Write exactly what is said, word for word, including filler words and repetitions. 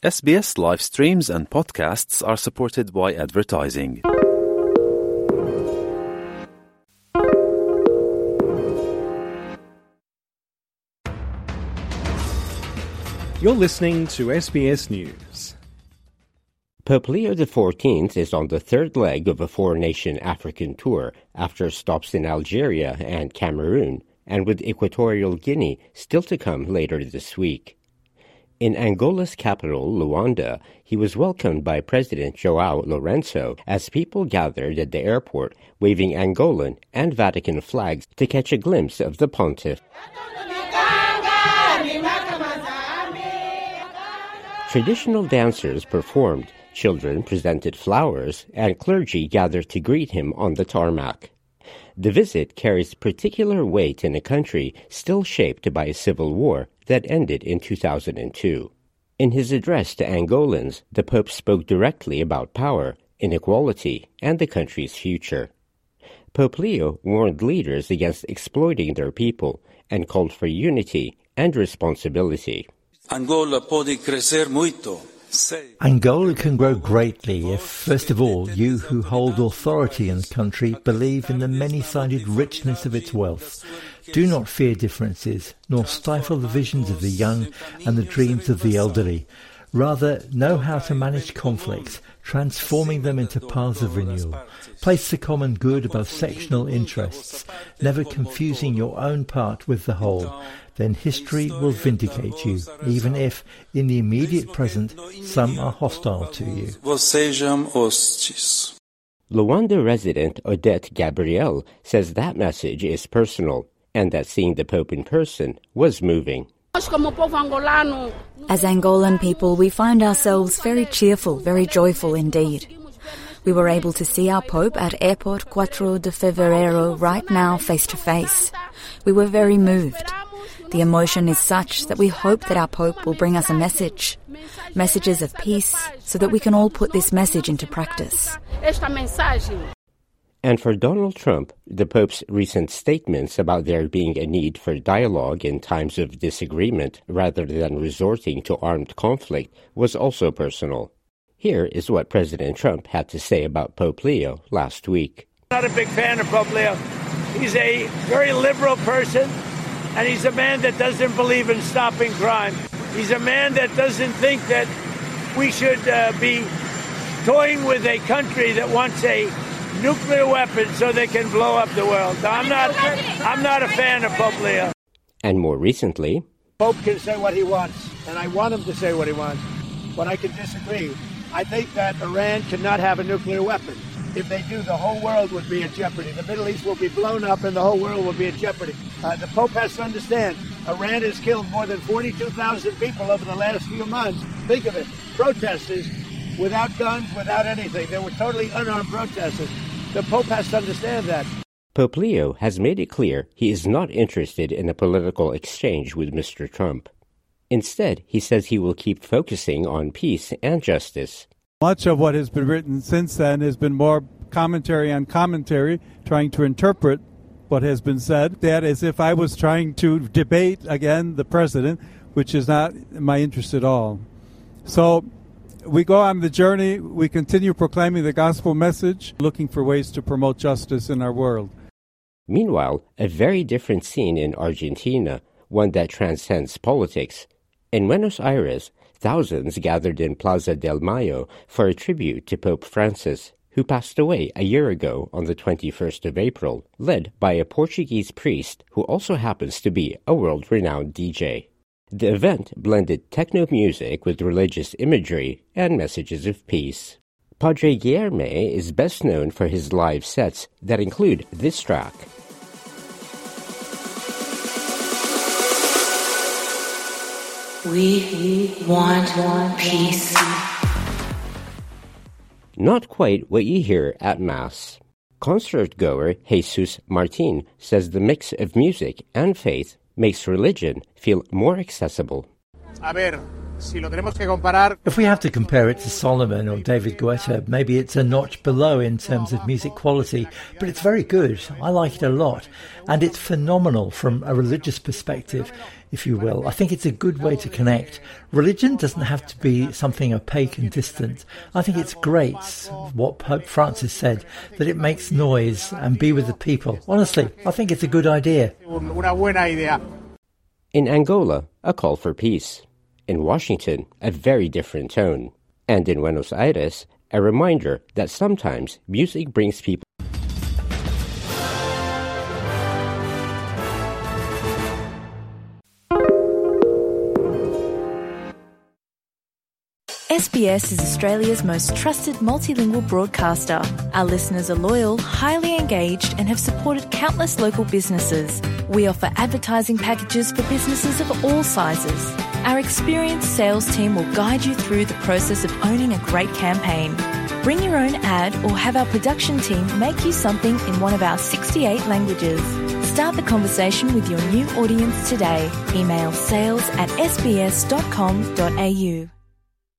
S B S live streams and podcasts are supported by advertising. You're listening to S B S News. Pope Leo the fourteenth is on the third leg of a four-nation African tour after stops in Algeria and Cameroon, and with Equatorial Guinea still to come later this week. In Angola's capital, Luanda, he was welcomed by President João Lourenço as people gathered at the airport waving Angolan and Vatican flags to catch a glimpse of the pontiff. Traditional dancers performed, children presented flowers, and clergy gathered to greet him on the tarmac. The visit carries particular weight in a country still shaped by a civil war that ended in two thousand two. In his address to Angolans, the Pope spoke directly about power, inequality, and the country's future. Pope Leo warned leaders against exploiting their people and called for unity and responsibility. Angola pode crescer muito. Angola can grow greatly if, first of all, you who hold authority in the country believe in the many-sided richness of its wealth. Do not fear differences, nor stifle the visions of the young and the dreams of the elderly. Rather, know how to manage conflicts, transforming them into paths of renewal. Place the common good above sectional interests, never confusing your own part with the whole. Then history will vindicate you, even if, in the immediate present, some are hostile to you. Luanda resident Odette Gabriel says that message is personal, and that seeing the Pope in person was moving. As Angolan people, we find ourselves very cheerful, very joyful indeed. We were able to see our Pope at Airport Cuatro de Fevereiro right now, face to face. We were very moved. The emotion is such that we hope that our Pope will bring us a message, messages of peace, so that we can all put this message into practice. And for Donald Trump, the Pope's recent statements about there being a need for dialogue in times of disagreement rather than resorting to armed conflict was also personal. Here is what President Trump had to say about Pope Leo last week. I'm not a big fan of Pope Leo. He's a very liberal person, and he's a man that doesn't believe in stopping crime. He's a man that doesn't think that we should uh, be toying with a country that wants a nuclear weapon so they can blow up the world. I'm not, I'm not a fan of Pope Leo. And more recently, Pope can say what he wants, and I want him to say what he wants, but I can disagree. I think that Iran cannot have a nuclear weapon. If they do, the whole world would be in jeopardy. The Middle East will be blown up and the whole world will be in jeopardy. Uh, the Pope has to understand, Iran has killed more than forty-two thousand people over the last few months. Think of it, protesters without guns, without anything. They were totally unarmed protesters. The Pope has to understand that. Pope Leo has made it clear he is not interested in a political exchange with Mister Trump. Instead, he says he will keep focusing on peace and justice. Much of what has been written since then has been more commentary on commentary, trying to interpret what has been said. That as if I was trying to debate, again, the president, which is not my interest at all. So we go on the journey, we continue proclaiming the gospel message, looking for ways to promote justice in our world. Meanwhile, a very different scene in Argentina, one that transcends politics. In Buenos Aires, thousands gathered in Plaza del Mayo for a tribute to Pope Francis, who passed away a year ago on the twenty-first of April, led by a Portuguese priest who also happens to be a world-renowned D J. The event blended techno music with religious imagery and messages of peace. Padre Guilherme is best known for his live sets that include this track. We want peace. Not quite what you hear at Mass. Concert-goer Jesus Martin says the mix of music and faith makes religion feel more accessible. A ver, If we have to compare it to Solomon or David Guetta, maybe it's a notch below in terms of music quality, but it's very good. I like it a lot. And it's phenomenal from a religious perspective, if you will. I think it's a good way to connect. Religion doesn't have to be something opaque and distant. I think it's great, what Pope Francis said, that it makes noise and be with the people. Honestly, I think it's a good idea. In Angola, a call for peace. In Washington, a very different tone. And in Buenos Aires, a reminder that sometimes music brings people. S B S is Australia's most trusted multilingual broadcaster. Our listeners are loyal, highly engaged, and have supported countless local businesses. We offer advertising packages for businesses of all sizes. Our experienced sales team will guide you through the process of owning a great campaign. Bring your own ad or have our production team make you something in one of our sixty-eight languages. Start the conversation with your new audience today. Email sales at s b s dot com dot a u.